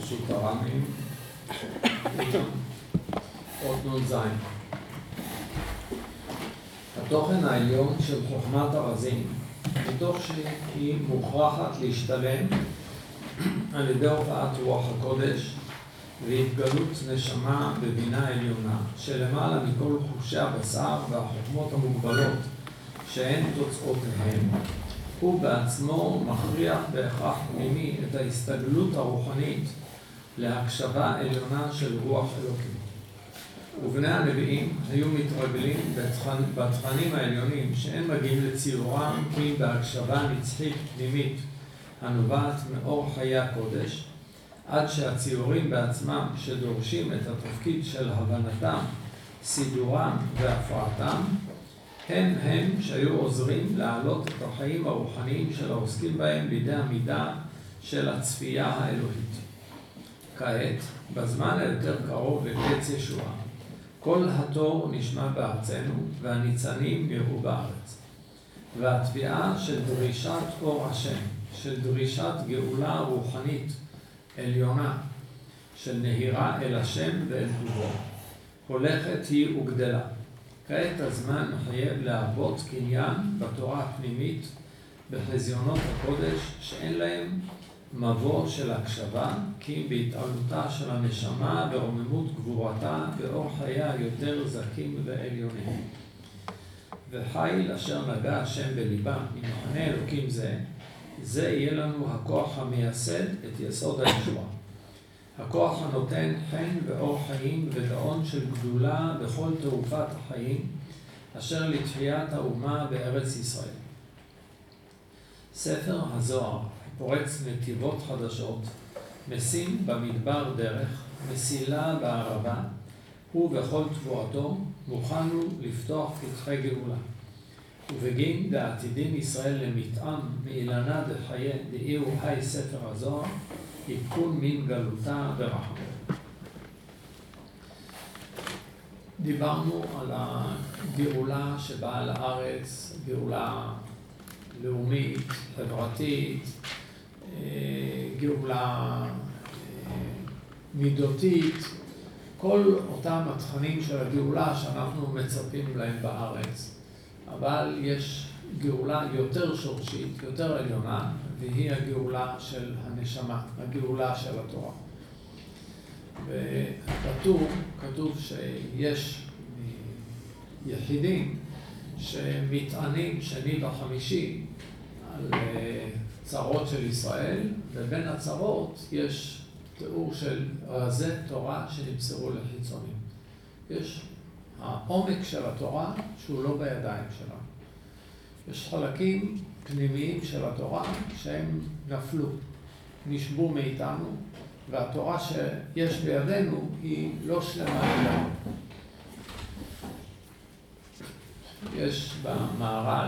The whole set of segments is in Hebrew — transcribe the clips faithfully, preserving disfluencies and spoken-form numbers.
פשוט הרמים, עוד נון זין. התוכן העליון של חוכמת הרזים, מתוך שהיא מוכרחת להשתלם על ידי הופעת רוח הקודש והתגלות נשמה בבינה עליונה, שלמעלה מכל חושי הבשר והחוכמות המוגבלות שהן תוצאותיהן, הוא בעצמו מכריח בהכרח פנימי את ההסתגלות הרוחנית להקשבה עליונה של רוח אלוקים. ובני הנביאים היו מתרגלים בתכנים העליונים שאין מגיעים לציורם כי בהקשבה נצחית פנימית הנובעת מאור חיי הקודש, עד שהציורים בעצמם שדורשים את התפקיד של הבנתם, סידורם והפרעתם, הם הם שהיו עוזרים להעלות את החיים הרוחניים של העוסקים בהם בידי המידה של הצפייה האלוהית. כעת, בזמן היותר קרוב לקץ ישועה, כל התור נשמע בארצנו והניצנים יראו בארץ. והתביעה של דרישת אור השם, של דרישת גאולה רוחנית עליונה, של נהירה אל השם ואל טובו, הולכת היא וגדלה. כעת הזמן מחייב להרבות קניין בתורה הפנימית בחזיונות הקודש שאין להם מבוא של הקשבה, כי בהתעלותה של הנשמה ורוממות גבורתה באור חייה יותר זקים ועליונים. וחיל אשר נגע השם בליבה ממחנה אלוקים זה, זה יהיה לנו הכוח המייסד את יסוד הישועה. הכוח הנותן חן ואור חיים וגאון של גדולה בכל תעופת החיים, אשר לתחיית האומה בארץ ישראל. ספר הזוהר פורץ נתיבות חדשות, משים במדבר דרך, מסילה בערבה, ובכל תבואתו מוכנו לפתוח פתחי גאולה. ובגין דעתידין ישראל למטעם מאילנה דחיי דאיהו היי ספר הזוהר, עדכון מן גלותה ברחם. דיברנו על הגאולה שבאה לארץ, גאולה לאומית, חברתית, גאולה מידותית, כל אותם התכנים של הגאולה שאנחנו מצפים להם בארץ. אבל יש גאולה יותר שורשית, יותר עליונה, והיא הגאולה של הנשמה, הגאולה של התורה. וכתוב, כתוב שיש יחידים שמטענים שני וחמישי על צרות של ישראל, ובין הצרות יש תיאור של רזי תורה שנמסרו לחיצונים. יש העומק של התורה שהוא לא בידיים שלנו. יש חלקים פנימיים של התורה שהם נפלו, נשבו מאיתנו, והתורה שיש בידינו היא לא שלמה אלינו. יש במהר"ל,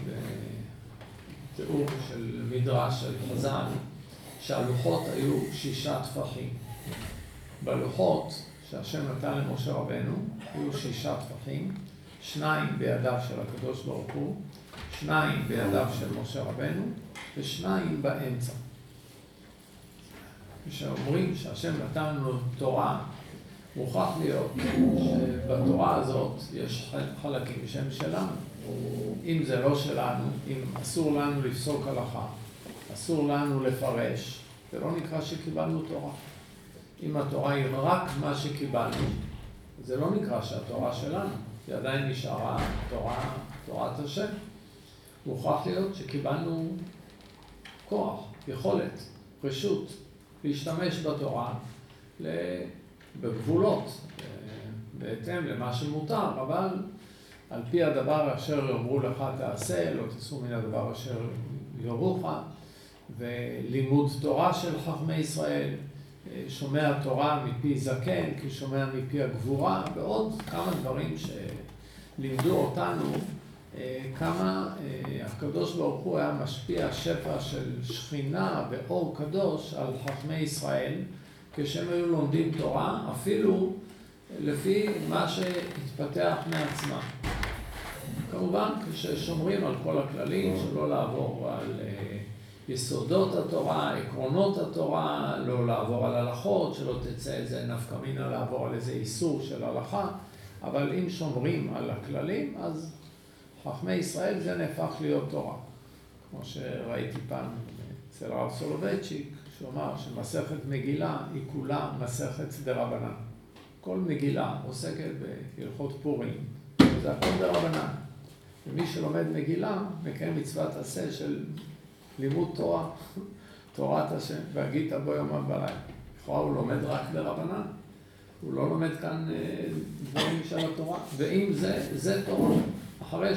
בתיאור של מדרש של חז"ל, שהלוחות היו שישה טפחים. בלוחות שהשם נתן למשה רבנו היו שישה טפחים, שניים בידיו של הקדוש ברוך הוא, שניים בידיו של משה רבנו ושניים באמצע. כשאומרים שהשם נתן לנו תורה, מוכרח להיות שבתורה הזאת יש חלקים שהם שלנו. אם זה לא שלנו, אם אסור לנו לפסוק הלכה, אסור לנו לפרש, זה לא נקרא שקיבלנו תורה. אם התורה היא רק מה שקיבלנו, זה לא נקרא שהתורה שלנו, היא עדיין נשארה תורה, תורת השם. מוכרח להיות שקיבלנו כוח, יכולת, רשות, להשתמש בתורה בגבולות, בהתאם למה שמותר, אבל על פי הדבר אשר יאמרו לך תעשה, לא תעשו מן הדבר אשר יורוך, ולימוד תורה של חכמי ישראל, שומע תורה מפי זקן, כי שומע מפי הגבורה, ועוד כמה דברים שלימדו אותנו, כמה הקדוש ברוך הוא היה משפיע שפע של שכינה ואור קדוש על חכמי ישראל, כשהם היו לומדים תורה, אפילו לפי מה שהתפתח מעצמם. כמובן, כששומרים על כל הכללים, שלא לעבור על יסודות התורה, עקרונות התורה, לא לעבור על הלכות, שלא תצא איזה נפקא מינה לעבור על איזה איסור של הלכה, אבל אם שומרים על הכללים, אז חכמי ישראל זה נהפך להיות תורה. כמו שראיתי פעם אצל הרב סולובייצ'יק, שהוא אמר שמסכת מגילה היא כולה מסכת דרבנן. כל מגילה עוסקת בהלכות פורים, זה הכל דרבנן. ומי שלומד מגילה מקיים מצוות עשה של לימוד תורה, תורת השם, והגית בו יומם ולילה. לכאורה הוא לומד רק דרבנן, הוא לא לומד כאן דברים של התורה. ואם זה, זה תורה, אחרי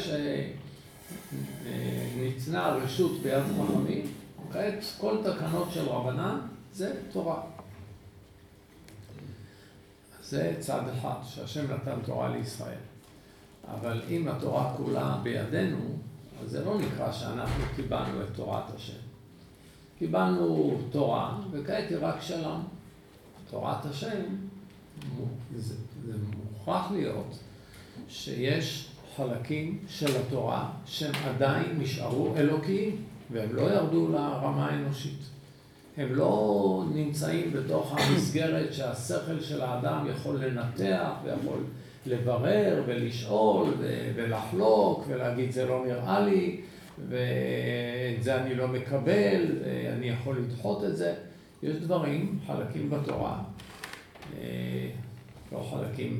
שניתנה רשות ביד חכמים, כעת כל תקנות של רבנן זה תורה. זה צד אחד, שהשם נתן תורה לישראל. אבל אם התורה כולה בידינו, אז זה לא נקרא שאנחנו קיבלנו את תורת השם. קיבלנו תורה, וכעת היא רק שלנו. תורת השם, זה, זה מוכרח להיות שיש חלקים של התורה שהם עדיין נשארו אלוקיים, והם לא ירדו לרמה האנושית. הם לא נמצאים בתוך המסגרת שהשכל של האדם יכול לנתח ויכול לברר ולשאול ולחלוק ולהגיד זה לא נראה לי ואת זה אני לא מקבל, אני יכול לדחות את זה. יש דברים, חלקים בתורה, לא חלקים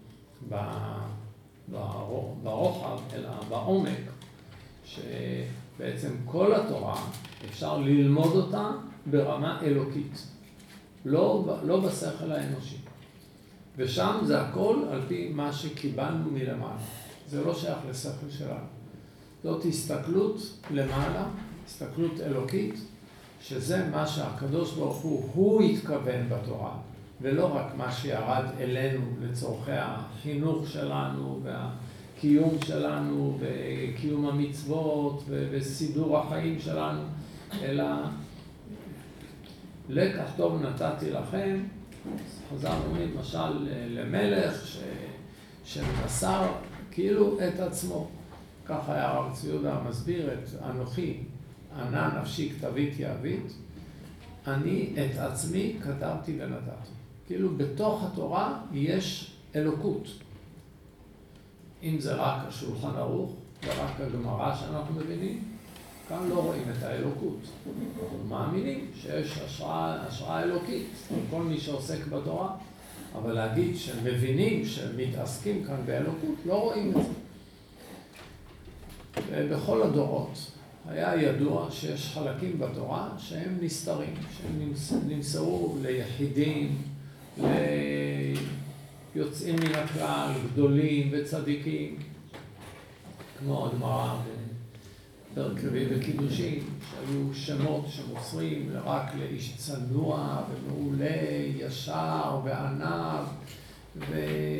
ברוחב אלא בעומק, שבעצם כל התורה אפשר ללמוד אותה ברמה אלוקית, לא, לא בשכל האנושי. ושם זה הכל על פי מה שקיבלנו מלמעלה. זה לא שייך לשכל שלנו. זאת הסתכלות למעלה, הסתכלות אלוקית, שזה מה שהקדוש ברוך הוא, הוא התכוון בתורה, ולא רק מה שירד אלינו לצורכי החינוך שלנו והקיום שלנו וקיום המצוות וסידור החיים שלנו, אלא לקח טוב נתתי לכם. חז"ל אומרים משל למלך ש... שמסר כאילו את עצמו. כך היה הרב צבי יהודה מסביר את אנוכי, ענה נפשי כתבית יהבית, אני את עצמי כתבתי ונתתי. כאילו בתוך התורה יש אלוקות. אם זה רק השולחן ערוך ורק הגמרא שאנחנו מבינים, כאן לא רואים את האלוקות. אנחנו מאמינים שיש השראה, השראה אלוקית, כל מי שעוסק בתורה, אבל להגיד שמבינים, שמתעסקים כאן באלוקות, לא רואים את זה. ובכל הדורות היה ידוע שיש חלקים בתורה שהם נסתרים, שהם נמסרו ליחידים, ליוצאים מן הכלל, גדולים וצדיקים, כמו הגמרא פרק רביעי וקידושין, שהיו שמות שמוסרים רק לאיש צנוע ומעולה, ישר וענב, ו...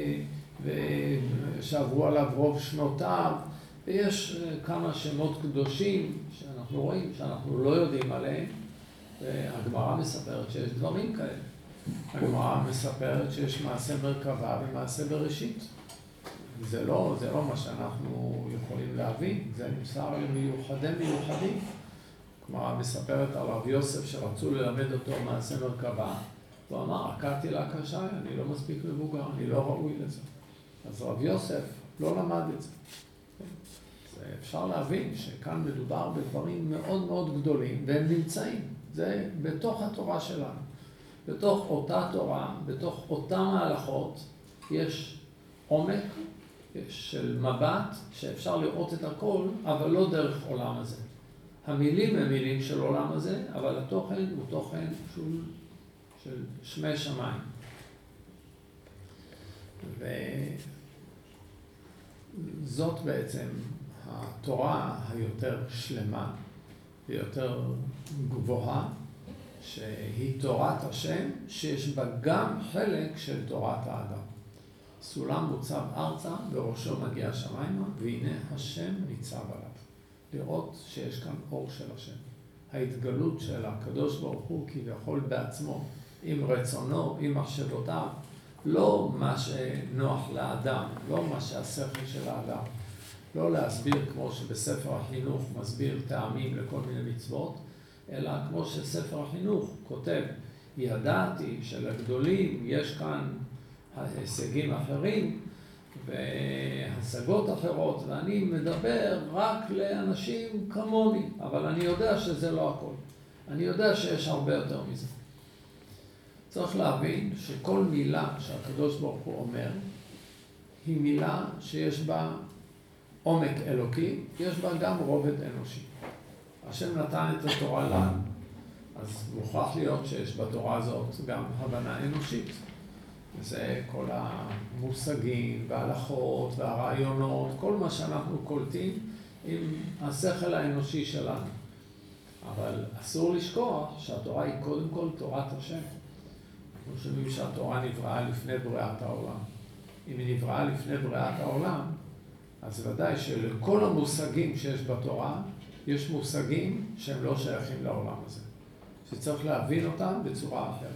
ושעברו עליו רוב שנותיו, ויש כמה שמות קדושים שאנחנו רואים, שאנחנו לא יודעים עליהם, והגמרא מספרת שיש דברים כאלה. הגמרא מספרת שיש מעשה מרכבה ומעשה בראשית. זה לא, זה לא מה שאנחנו יכולים להבין, זה נמסר למיוחדי מיוחדים. הגמרא מספרת על רב יוסף שרצו ללמד אותו מעשה מרכבה, הוא אמר, עקדתי לה קשה, אני לא מספיק מבוגר, אני לא ראוי לזה. אז רב יוסף לא למד את זה. אפשר להבין שכאן מדובר בדברים מאוד מאוד גדולים, והם נמצאים. זה בתוך התורה שלנו. בתוך אותה תורה, בתוך אותם ההלכות, יש עומק של מבט שאפשר לראות את הכל, אבל לא דרך עולם הזה. המילים הם מילים של עולם הזה, אבל התוכן הוא תוכן של, של שמי שמיים. וזאת בעצם התורה היותר שלמה ויותר גבוהה, שהיא תורת השם, שיש בה גם חלק של תורת האדם. סולם מוצב ארצה, בראשו מגיע שמיימה, והנה השם ניצב עליו. לראות שיש כאן אור של השם. ההתגלות של הקדוש ברוך הוא כביכול בעצמו, עם רצונו, עם מחשבותיו, לא מה שנוח לאדם, לא מה שהשכל של האדם. לא להסביר כמו שבספר החינוך מסביר טעמים לכל מיני מצוות, אלא כמו שספר החינוך כותב, ידעתי שלגדולים יש כאן הישגים אחרים והשגות אחרות, ואני מדבר רק לאנשים כמוני, אבל אני יודע שזה לא הכל. אני יודע שיש הרבה יותר מזה. צריך להבין שכל מילה שהקדוש ברוך הוא אומר, היא מילה שיש בה עומק אלוקי, יש בה גם רובד אנושי. השם נתן את התורה לנו, אז מוכרח להיות שיש בתורה הזאת גם הבנה אנושית. וזה כל המושגים וההלכות והרעיונות, כל מה שאנחנו קולטים עם השכל האנושי שלנו. אבל אסור לשכוח שהתורה היא קודם כל תורת השם. אנחנו חושבים שהתורה נבראה לפני בריאת העולם. אם היא נבראה לפני בריאת העולם, אז ודאי שלכל המושגים שיש בתורה, יש מושגים שהם לא שייכים לעולם הזה. שצריך להבין אותם בצורה אחרת.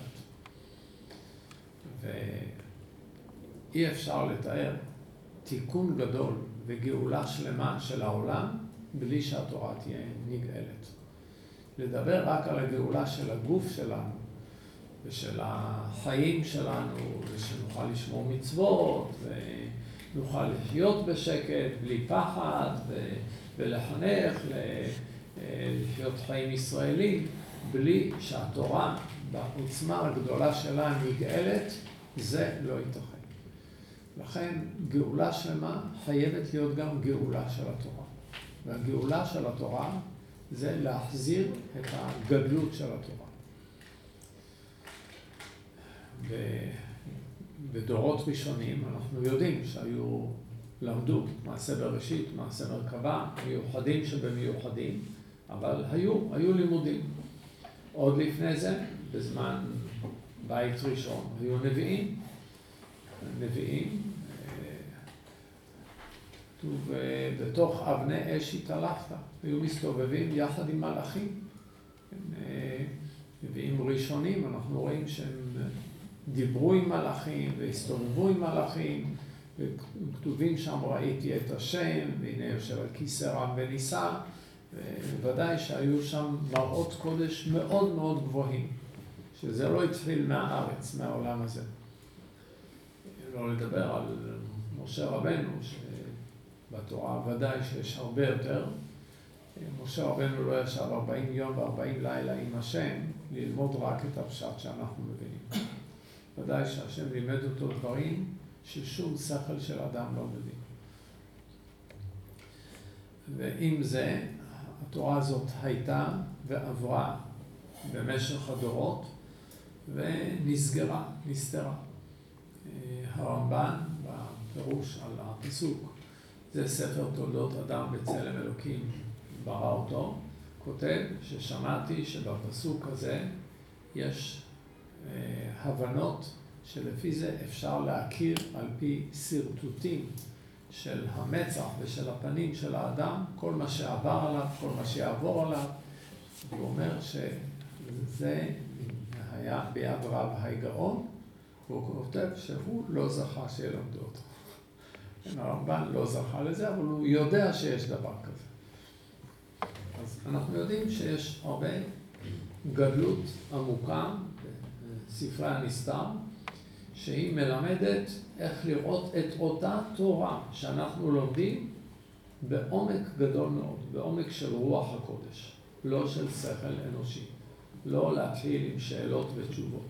ואי אפשר לתאר תיקון גדול וגאולה שלמה של העולם בלי שהתורה תהיה נגאלת. לדבר רק על הגאולה של הגוף שלנו ושל החיים שלנו, ושנוכל לשמור מצוות ונוכל לחיות בשקט בלי פחד ו... ולחנך לחיות חיים ישראלים, בלי שהתורה בעוצמה הגדולה שלה נגאלת, זה לא ייתכן. לכן גאולה שלמה חייבת להיות גם גאולה של התורה. והגאולה של התורה זה להחזיר את הגדלות של התורה. בדורות ראשונים אנחנו יודעים שהיו, למדו מעשה בראשית, מעשה מרכבה, מיוחדים שבמיוחדים, אבל היו, היו לימודים. עוד לפני זה, בזמן בית ראשון, היו נביאים. נביאים, ובתוך אבני אש התהלכת, היו מסתובבים יחד עם מלאכים. נביאים ראשונים, אנחנו רואים שהם דיברו עם מלאכים והסתובבו עם מלאכים, וכתובים שם ראיתי את השם, והנה יושב על כיסא רם ונישא, ובוודאי שהיו שם מראות קודש מאוד מאוד גבוהים, שזה לא התחיל מהארץ, מהעולם הזה. לא לדבר על משה רבנו, שבתורה ודאי שיש הרבה יותר. משה רבנו לא ישב ארבעים יום ו-ארבעים לילה עם השם, ללמוד רק את הפשט שאנחנו מבינים. ודאי שהשם לימד אותו דברים ששום שכל של אדם לא מבין. ועם זה, התורה הזאת הייתה ועברה במשך הדורות ונסגרה, נסתרה. הרמב"ן, בפירוש על הפסוק, זה ספר תולדות אדם בצלם אלוקים ברא אותו, כותב ששמעתי שבפסוק הזה יש אה, הבנות שלפי זה אפשר להכיר על פי סרטוטים של המצח ושל הפנים של האדם, כל מה שעבר עליו, כל מה שיעבור עליו. הוא אומר שזה היה ביד רב הגאון, והוא כותב שהוא לא זכה שילמדו אותו. הרמב"ן לא זכה לזה, אבל הוא יודע שיש דבר כזה. אז אנחנו יודעים שיש הרבה גדלות עמוקה בספרי הנסתר, שהיא מלמדת איך לראות את אותה תורה שאנחנו לומדים בעומק גדול מאוד, בעומק של רוח הקודש, לא של שכל אנושי, לא להתחיל עם שאלות ותשובות.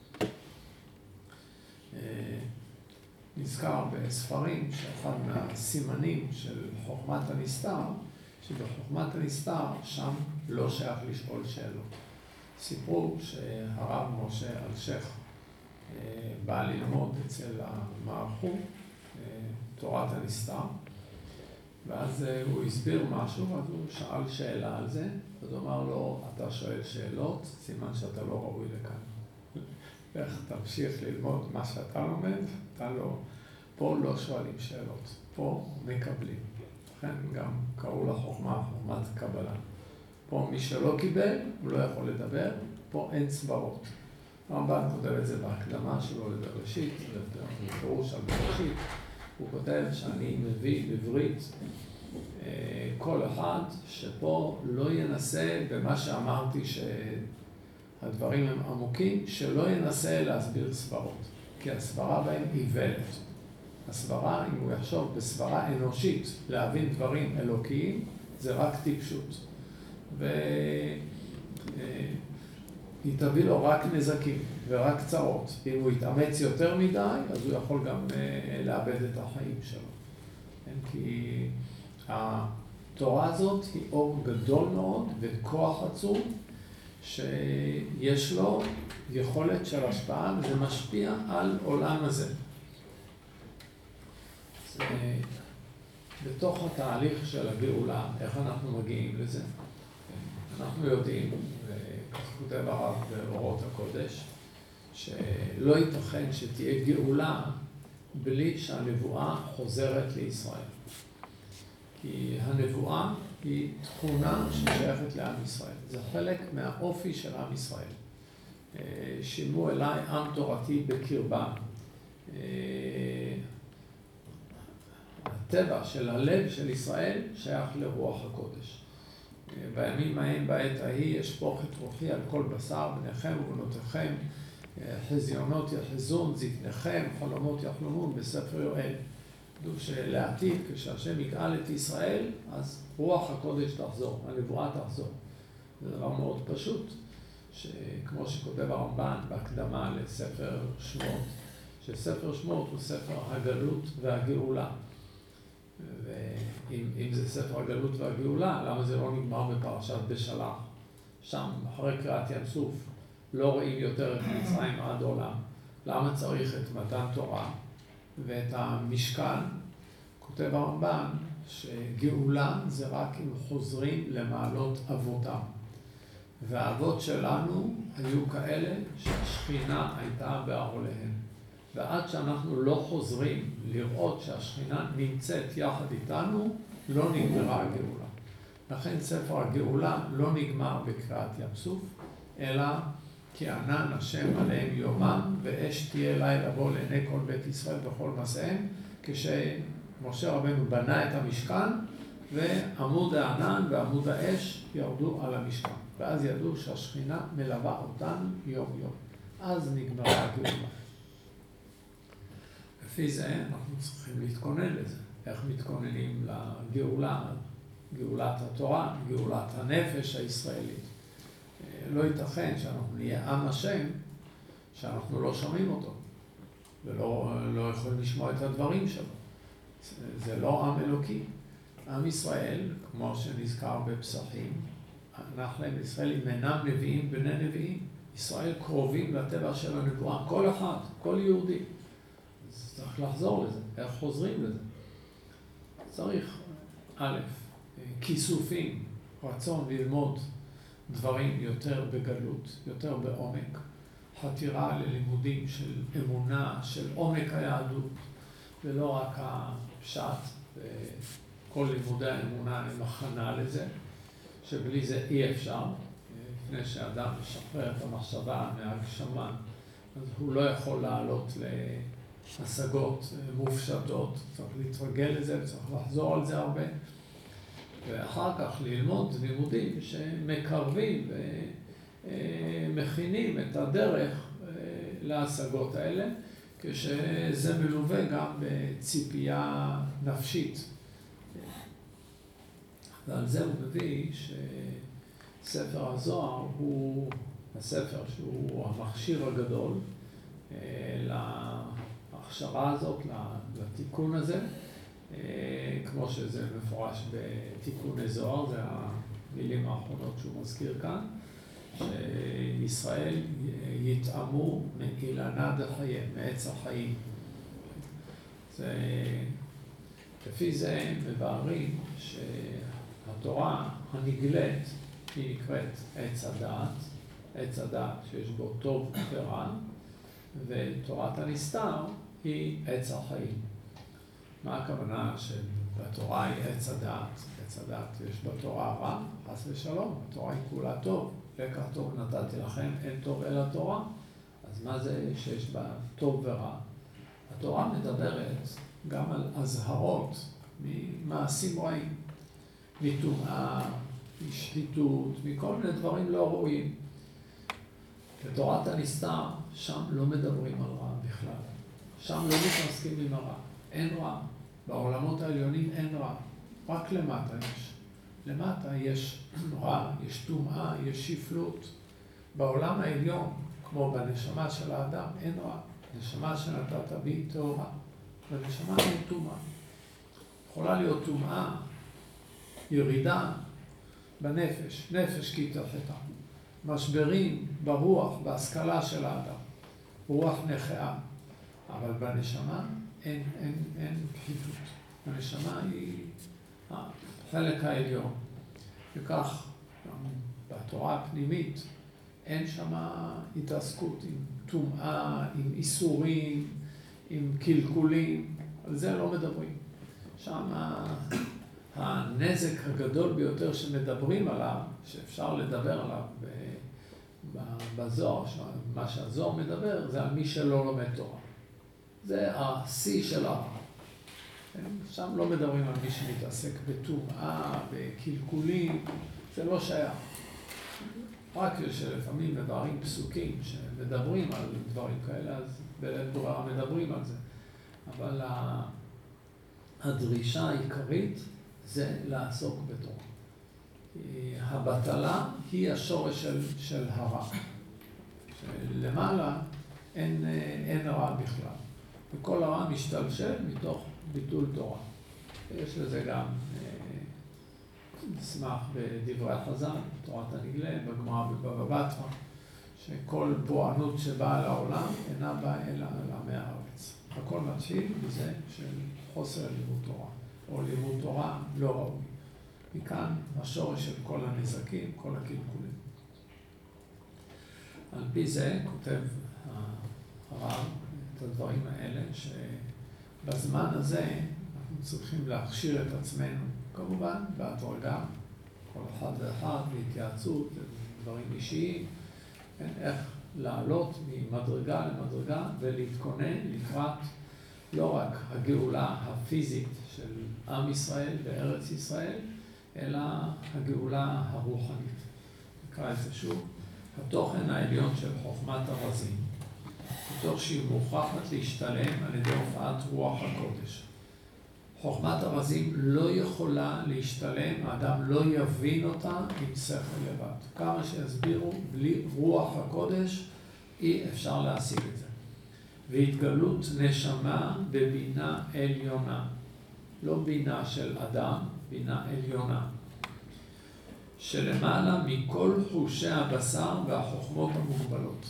נזכר בספרים שאחד מהסימנים של חוכמת הנסתר, שבחוכמת הנסתר שם לא שייך לשאול שאלות. סיפרו שהרב משה אלשיך בא ללמוד אצל המערכו תורת הנסתר, ואז הוא הסביר משהו, אז הוא שאל שאלה על זה, אז הוא אמר לו, אתה שואל שאלות, סימן שאתה לא ראוי לכאן. איך תמשיך ללמוד מה שאתה לומד, אתה לא, פה לא שואלים שאלות, פה מקבלים. לכן גם קראו לחוכמה, חוכמת קבלה. פה מי שלא קיבל, הוא לא יכול לדבר, פה אין סברות. הרמב"ן כותב את זה בהקדמה שלו לבראשית, בפירוש על בראשית. הוא כותב שאני מביא בברית כל אחד שפה לא ינסה במה שאמרתי שהדברים הם עמוקים, שלא ינסה להסביר סברות, כי הסברה בהם איוולת. הסברה, אם הוא יחשוב בסברה אנושית להבין דברים אלוקיים, זה רק טיפשות. והיא תביא לו רק נזקים ורק צרות. אם הוא יתאמץ יותר מדי, אז הוא יכול גם לאבד את החיים שלו. כי התורה הזאת היא אור גדול מאוד וכוח עצום, שיש לו יכולת של השפעה, וזה משפיע על עולם הזה. בתוך התהליך של הגאולה, איך אנחנו מגיעים לזה? אנחנו יודעים, וכך כותב הרב באורות הקודש, שלא ייתכן שתהיה גאולה בלי שהנבואה חוזרת לישראל. כי הנבואה היא תכונה ששייכת לעם ישראל. זה חלק מהאופי של עם ישראל. שימו אליי עם תורתי בקרבם. הטבע של הלב של ישראל שייך לרוח הקודש. בימים ההם בעת ההיא אשפוך את רוחי על כל בשר, בניכם ובנותיכם, חזיונות יחזון, זקניכם, חלומות יחלומון, בספר יואל. כתוב שלעתיד, כשהשם יגאל את ישראל, אז רוח הקודש תחזור, הנבואה תחזור. זה דבר מאוד פשוט, שכמו שכותב הרמב"ן בהקדמה לספר שמות, שספר שמות הוא ספר הגלות והגאולה. ואם זה ספר הגלות והגאולה, למה זה לא נגמר בפרשת בשלח? שם, אחרי קריאת ים סוף, לא רואים יותר את מצרים עד עולם. למה צריך את מתן תורה ואת המשכן? כותב הרמב"ן שגאולה זה רק אם חוזרים למעלות אבותם. והאבות שלנו היו כאלה שהשכינה הייתה בערליהם. ועד שאנחנו לא חוזרים לראות שהשכינה נמצאת יחד איתנו, לא נגמרה הגאולה. לכן ספר הגאולה לא נגמר בקריאת ים סוף, אלא כי ענן השם עליהם יומם, ואש תהיה לילה בו לעיני כל בית ישראל בכל מסעיהם, כשמשה רבנו בנה את המשכן, ועמוד הענן ועמוד האש ירדו על המשכן. ואז ידעו שהשכינה מלווה אותנו יום יום. אז נגמרה הגאולה. לפי זה אנחנו צריכים להתכונן לזה. איך מתכוננים לגאולה, גאולת התורה, גאולת הנפש הישראלית. לא ייתכן שאנחנו נהיה עם השם, שאנחנו לא שומעים אותו, ולא לא יכולים לשמוע את הדברים שלו. זה לא עם אלוקי. עם ישראל, כמו שנזכר בפסחים, אנחנו עם ישראל אינם נביאים בני נביאים. ישראל קרובים לטבע של הנבואה, כל אחד, כל יהודי. אז צריך לחזור לזה. איך חוזרים לזה? צריך, א', כיסופים, רצון ללמוד דברים יותר בגלות, יותר בעומק, חתירה ללימודים של אמונה, של עומק היהדות, ולא רק הפשט, וכל לימודי האמונה הם הכנה לזה, שבלי זה אי אפשר, לפני שאדם משחרר את המחשבה מהגשמה, אז הוא לא יכול לעלות להשגות מופשטות, צריך להתרגל לזה וצריך לחזור על זה הרבה. ואחר כך ללמוד לימודים שמקרבים ומכינים את הדרך להשגות האלה, כשזה מלווה גם בציפייה נפשית. ועל זה הוא מביא שספר הזוהר הוא הספר שהוא המכשיר הגדול להכשרה הזאת, לתיקון הזה. כמו שזה מפורש בתיקוני זוהר, זה המילים האחרונות שהוא מזכיר כאן, שישראל יתאמו מאילנה דחיים, מעץ החיים. זה, לפי זה מבארים שהתורה הנגלית היא נקראת עץ הדעת, עץ הדעת שיש בו טוב ורע, ותורת הנסתר היא עץ החיים. מה הכוונה שבתורה היא עץ הדעת? עץ הדעת יש בתורה רע, חס ושלום, התורה היא כולה טוב. לקח טוב נתתי לכם, אין טוב אלא תורה. אז מה זה שיש בה טוב ורע? התורה מדברת גם על הזהרות ממעשים רעים. מטומאה, משחיתות, מכל מיני דברים לא ראויים. בתורת הנסתר, שם לא מדברים על רע בכלל. שם לא מתעסקים עם הרע. אין רע. בעולמות העליונים אין רע. רק למטה יש. למטה יש רע, יש טומאה, יש שפלות. בעולם העליון, כמו בנשמה של האדם, אין רע. נשמה שנתת בי טהורה. בנשמה אין טומאה. יכולה להיות טומאה, ירידה בנפש, נפש כי תחתה. משברים ברוח, בהשכלה של האדם. רוח נחאה. אבל בנשמה אין, אין, אין פחיתות. הנשמה היא החלק העליון. וכך, בתורה הפנימית, אין שם התעסקות עם טומאה, עם איסורים, עם קלקולים. על זה לא מדברים. שם הנזק הגדול ביותר שמדברים עליו, שאפשר לדבר עליו בזוהר, מה שהזוהר מדבר, זה על מי שלא לומד תורה. זה השיא של הרע. שם לא מדברים על מי שמתעסק בטומאה, בקלקולים, זה לא שייך. רק שלפעמים מדברים פסוקים שמדברים על דברים כאלה, אז בלית ברירה מדברים על זה. אבל הדרישה העיקרית זה לעסוק בתורה. הבטלה היא השורש של, של הרע. למעלה אין, אין רע בכלל. וכל הרע משתלשל מתוך ביטול תורה. יש לזה גם נסמך בדברי החז"ל, תורת הנגלה, בגמרא ובבבא בתרא, שכל פורענות שבאה לעולם אינה באה אלא על עמי הארץ. הכל מתחיל בזה של חוסר לימוד תורה, או לימוד תורה לא ראוי. מכאן השורש של כל הנזקים, כל הקלקולים. על פי זה כותב הרב את הדברים האלה, שבזמן הזה אנחנו צריכים להכשיר את עצמנו, כמובן בהדרגה, כל אחד ואחד, בהתייעצות, דברים אישיים, איך לעלות ממדרגה למדרגה ולהתכונן לקראת לא רק הגאולה הפיזית של עם ישראל בארץ ישראל, אלא הגאולה הרוחנית. נקרא את זה שוב. התוכן העליון של חוכמת הרזים, בתוך שהיא מוכרחת להשתלם על ידי הופעת רוח הקודש. חוכמת הרזים לא יכולה להשתלם, האדם לא יבין אותה עם שכל לבד. כמה שיסבירו, בלי רוח הקודש אי אפשר להשיג את זה. והתגלות נשמה בבינה עליונה. לא בינה של אדם, בינה עליונה. שלמעלה מכל חושי הבשר והחוכמות המוגבלות.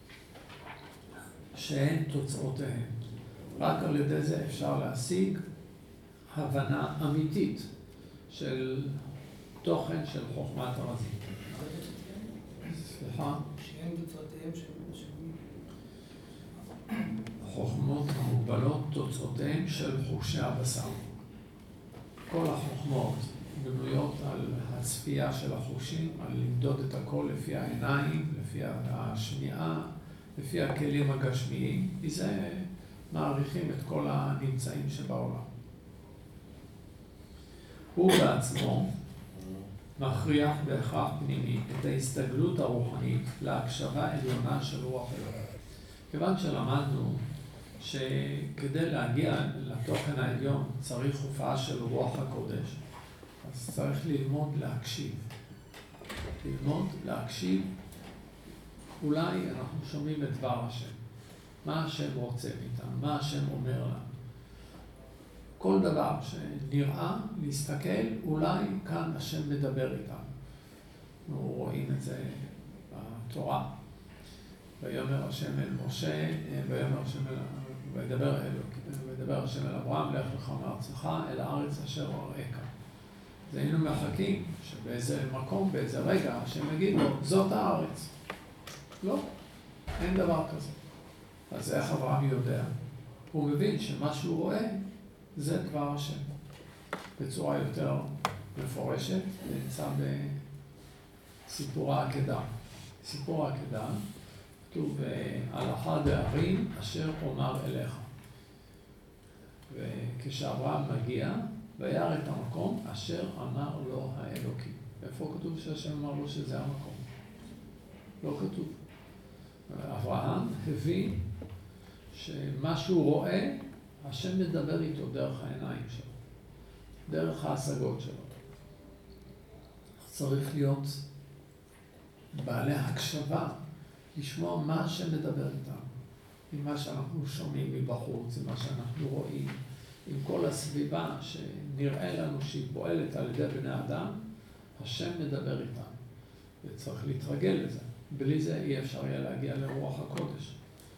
שהן תוצאותיהן. רק על ידי זה אפשר להשיג הבנה אמיתית של תוכן של חוכמת הרזים. סליחה? שהן תוצאותיהן של... חוכמות המוגבלות תוצאותיהן של חושי הבשר. כל החוכמות בנויות על הצפייה של החושים, על למדוד את הכל לפי העיניים, לפי השמיעה, לפי הכלים הגשמיים. מזה מעריכים את כל הנמצאים שבעולם. הוא בעצמו מכריח בהכרח פנימי את ההסתגלות הרוחנית להקשבה עליונה של רוח אלוהים. כיוון שלמדנו שכדי להגיע לתוכן העליון צריך הופעה של רוח הקודש, אז צריך ללמוד להקשיב. ללמוד להקשיב, אולי אנחנו שומעים את דבר השם. מה השם רוצה מאיתנו, מה השם אומר לנו. כל דבר שנראה, להסתכל, אולי כאן השם מדבר איתנו. אנחנו רואים את זה בתורה. ויאמר השם אל משה, ויאמר השם אל... וידבר אלוקים, וידבר השם אל אברהם, לך לך מארצך, אל הארץ אשר אראך. אז היינו מחכים שבאיזה מקום, באיזה רגע, השם יגיד לו, זאת הארץ. לא, אין דבר כזה. אז איך אברהם יודע? הוא מבין שמה שהוא רואה, זה דבר השם. בצורה יותר מפורשת, נמצא בסיפור העקדה. סיפור העקדה, כתוב, הלכה דהרים אשר אומר אליך. וכשאברהם מגיע, וירא את המקום אשר אמר לו האלוקים. איפה כתוב שהשם אמר לו שזה המקום? לא כתוב. אברהם הבין שמה שהוא רואה, השם מדבר איתו דרך העיניים שלו, דרך ההשגות שלו. צריך להיות בעלי הקשבה, לשמוע מה השם מדבר איתנו, עם מה שאנחנו שומעים מבחוץ, עם מה שאנחנו רואים, עם כל הסביבה שנראה לנו שהיא פועלת על ידי בני אדם, השם מדבר איתנו, וצריך להתרגל לזה. בלי זה אי אפשר יהיה להגיע לרוח הקודש.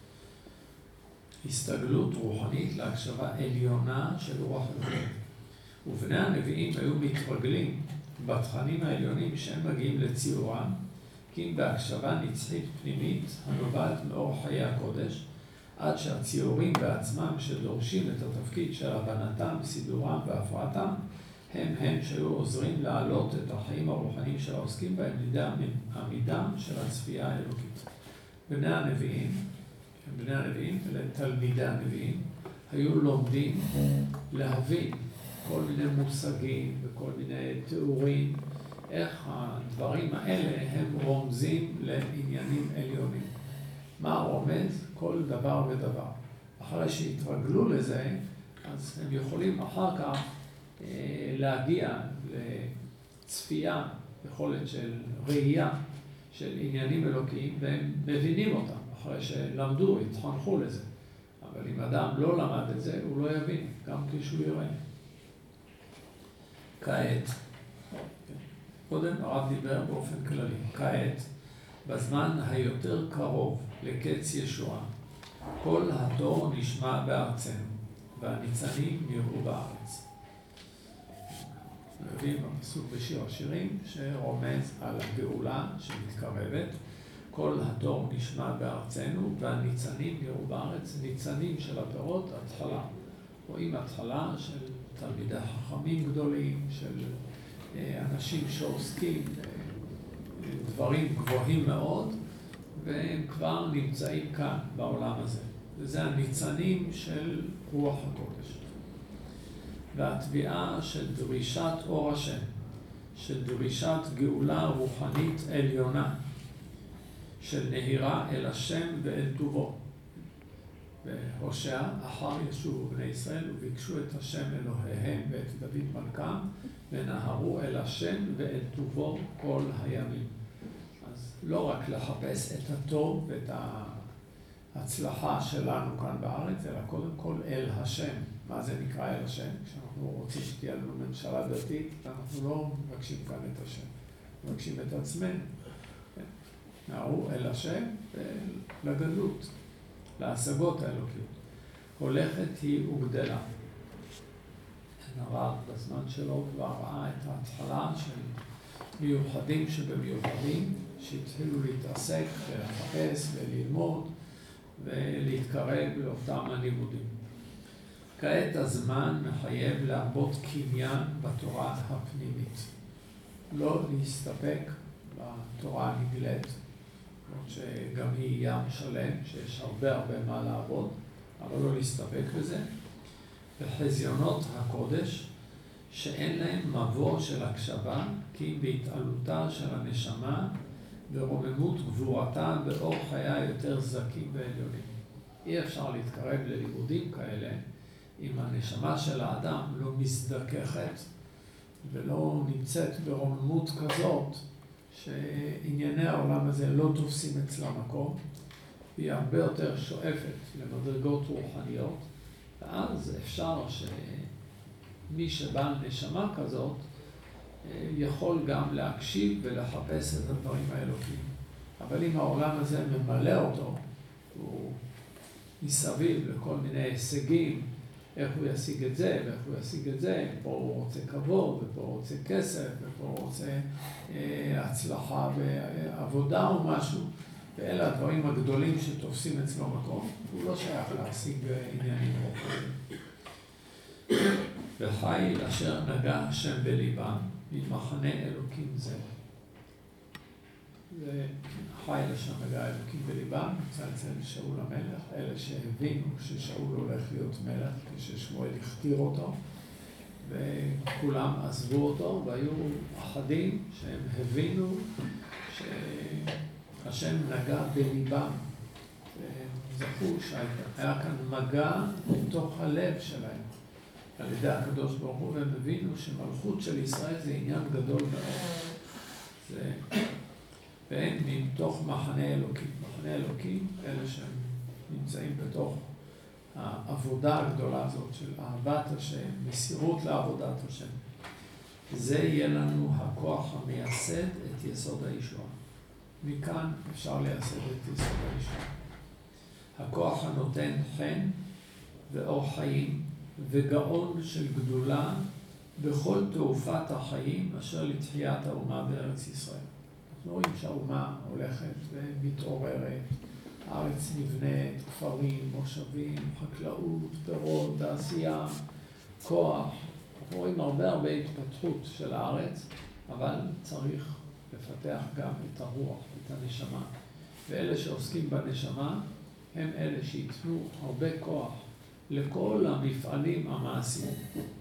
הסתגלות רוחנית להקשבה עליונה של רוח אלוהים. ובני הנביאים היו מתרגלים בתכנים העליונים שהם מגיעים לציורם, כי אם בהקשבה נצחית פנימית הנובעת מאור חיי הקודש, עד שהציורים בעצמם שדורשים את התפקיד של הבנתם, סידורם והפרעתם, הם הם שהיו עוזרים להעלות את החיים הרוחניים של העוסקים בהם לידי עמידם של הצפייה האלוקית. בני הנביאים, בני הנביאים ולתלמידי הנביאים, היו לומדים להבין כל מיני מושגים וכל מיני תיאורים, איך הדברים האלה הם רומזים לעניינים עליונים. מה רומז? כל דבר ודבר. אחרי שהתרגלו לזה, אז הם יכולים אחר כך להגיע לצפייה, יכולת של ראייה של עניינים אלוקיים, והם מבינים אותם אחרי שלמדו, התחנכו לזה. אבל אם אדם לא למד את זה, הוא לא יבין, גם כשהוא יראה. כעת, קודם הרב דיבר באופן כללי, כעת, בזמן היותר קרוב לקץ ישועה, כל התור נשמע בארצנו, והניצנים נראו בארץ. מביאים בפסוק בשיר השירים שרומז על הגאולה שמתקרבת. כל התור נשמע בארצנו והניצנים נראו בארץ. ניצנים של הפירות, התחלה. רואים התחלה של תלמידי חכמים גדולים, של אנשים שעוסקים דברים גבוהים מאוד, והם כבר נמצאים כאן בעולם הזה. וזה הניצנים של רוח הקודש. והתביעה של דרישת אור השם, של דרישת גאולה רוחנית עליונה, של נהירה אל השם ואל טובו. והושע, אחר ישובו בני ישראל וביקשו את השם אלוהיהם ואת דוד מלכם, ונהרו אל השם ואל טובו כל הימים. אז לא רק לחפש את הטוב ואת ההצלחה שלנו כאן בארץ, אלא קודם כל אל השם. מה זה נקרא אל השם? כשאנחנו רוצים שתהיה לנו ממשלה דתית, אנחנו לא מבקשים כאן את השם, מבקשים את עצמנו. נהרו אל השם ולגלות, להשגות האלוקיות. הולכת היא וגדלה. הרב בזמן שלו כבר ראה את ההתחלה של מיוחדים שבמיוחדים, שהתחילו להתעסק ולחפש וללמוד ולהתקרב לאותם הלימודים. כעת הזמן מחייב להרבות קניין בתורה הפנימית. לא להסתפק בתורה הנגלית, שגם היא ים שלם, שיש הרבה הרבה מה לעבוד, אבל לא להסתפק בזה. וחזיונות הקודש, שאין להם מבוא של הקשבה, כי בהתעלותה של הנשמה ורוממות גבורתה באור חייה יותר זקים ועליונים. אי אפשר להתקרב ללימודים כאלה אם הנשמה של האדם לא מזדככת ולא נמצאת ברוממות כזאת שענייני העולם הזה לא תופסים אצלה מקום, היא הרבה יותר שואפת למדרגות רוחניות, ואז אפשר שמי שבעל נשמה כזאת יכול גם להקשיב ולחפש את הדברים האלוקיים. אבל אם העולם הזה ממלא אותו, הוא מסביב לכל מיני הישגים, איך הוא ישיג את זה, ואיך הוא ישיג את זה, פה הוא רוצה כבוד, ופה הוא רוצה כסף, ופה הוא רוצה אה, הצלחה בעבודה או משהו, ואלה הדברים הגדולים שתופסים אצלו מקום, הוא לא שייך להשיג עניינים רוחניים. וחיל אשר נגע השם בליבם, ממחנה אלוקים זה. וחיל אשר נגע אלוקים בליבם, נמצא אצל שאול המלך, אלה שהבינו ששאול הולך להיות מלך, כששמואל הכתיר אותו, וכולם עזבו אותו, והיו אחדים שהם הבינו שהשם נגע בליבם. זכו שהיה כאן מגע בתוך הלב שלהם על ידי הקדוש ברוך הוא, והם הבינו שמלכות של ישראל זה עניין גדול מאוד. זה... והם מתוך מחנה אלוקים. מחנה אלוקים, אלה שהם נמצאים בתוך העבודה הגדולה הזאת של אהבת השם, מסירות לעבודת השם. זה יהיה לנו הכוח המייסד את יסוד הישועה. מכאן אפשר לייסד את יסוד הישועה. הכוח הנותן חן ואור חיים וגאון של גדולה בכל תעופת החיים אשר לתחיית האומה בארץ ישראל. אנחנו רואים שהאומה הולכת ומתעוררת, הארץ נבנית, כפרים, מושבים, חקלאות, פירות, תעשייה, כוח. אנחנו רואים הרבה הרבה התפתחות של הארץ, אבל צריך לפתח גם את הרוח, את הנשמה. ואלה שעוסקים בנשמה הם אלה שיתנו הרבה כוח לכל המפעלים המעשיים.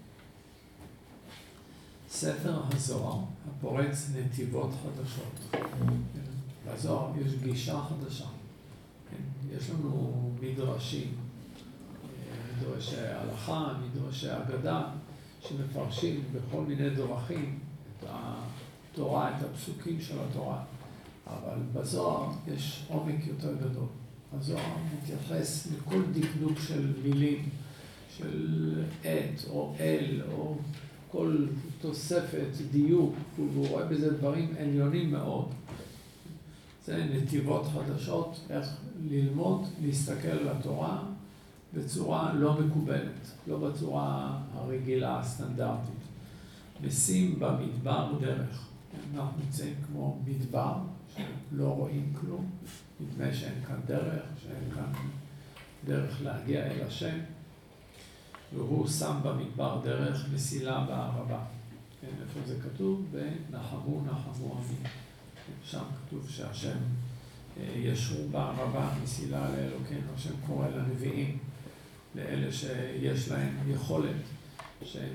ספר הזוהר, הפורץ נתיבות חדשות. בזוהר יש גישה חדשה. יש לנו מדרשים, מדרשי הלכה, מדרשי אגדה, שמפרשים בכל מיני דרכים את התורה, את הפסוקים של התורה. אבל בזוהר יש עומק יותר גדול. הזוהר מתייחס לכל דקדוק של מילים, של עת או אל, או כל תוספת, דיוק, והוא רואה בזה דברים עליונים מאוד. זה נתיבות חדשות, איך ללמוד, להסתכל על התורה בצורה לא מקובלת, לא בצורה הרגילה, הסטנדרטית. נשים במדבר דרך. אנחנו נמצאים כמו מדבר, שלא רואים כלום. נדמה שאין כאן דרך, שאין כאן דרך להגיע אל השם. והוא שם במדבר דרך מסילה בערבה. איפה זה כתוב? ונחמו נחמו עמי. שם כתוב שהשם ישרו בערבה, מסילה לאלוקינו. השם קורא לנביאים, לאלה שיש להם יכולת, שהם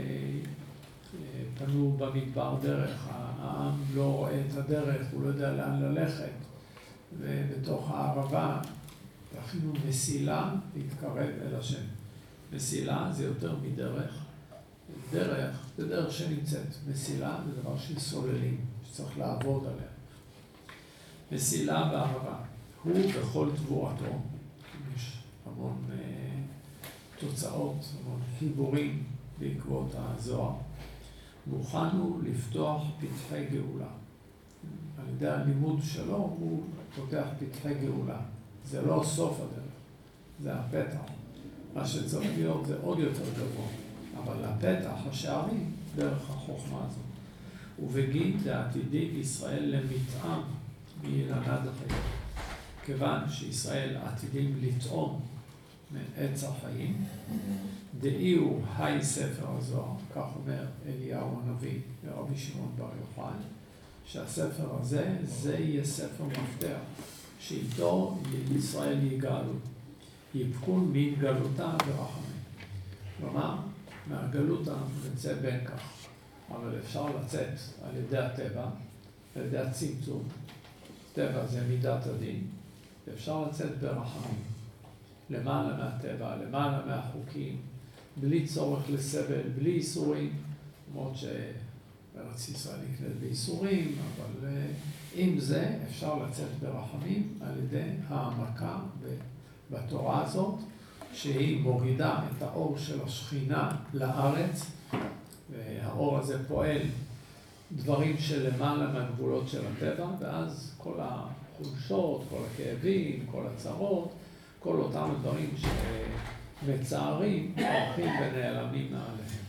פנו במדבר דרך. העם לא רואה את הדרך, הוא לא יודע לאן ללכת. ובתוך הערבה תכינו מסילה להתקרב אל השם. מסילה זה יותר מדרך. דרך זה דרך שנמצאת. מסילה זה דבר של סוללים, שצריך לעבוד עליה. מסילה בערבה. הוא בכל תבואתו. יש המון uh, תוצאות, המון חיבורים בעקבות הזוהר. מוכן הוא לפתוח פתחי גאולה. על ידי הלימוד שלו הוא פותח פתחי גאולה. זה לא סוף הדרך, זה הפתח. מה שצריך להיות זה עוד יותר גבוה. אבל הפתח, השערים, דרך החוכמה הזאת. ובגיד לעתידי ישראל למטעם מאילנת החיים. כיוון שישראל עתידים לטעום מעץ החיים, דאי הוא היי ספר הזוהר, כך אומר אליהו הנביא ורבי שמעון בר יוחאי, שהספר הזה, זה יהיה ספר מפתח, שאיתו ישראל יגאלו, יפקון מהתגלותה ברחמים. כלומר, מהגלות אנחנו נצא בין כך, אבל אפשר לצאת על ידי הטבע, על ידי הצמצום. טבע זה מידת הדין, ואפשר לצאת ברחמים. למעלה מהטבע, למעלה מהחוקים, בלי צורך לסבל, בלי איסורים, למרות שארץ ישראל נקנית באיסורים, אבל עם זה אפשר לצאת ברחמים על ידי העמקה בתורה הזאת, שהיא מורידה את האור של השכינה לארץ, והאור הזה פועל דברים שלמעלה מהגבולות של הטבע, ואז כל החולשות, כל הכאבים, כל הצרות, כל אותם הדברים שמצערים, הולכים ונעלמים מעליהם.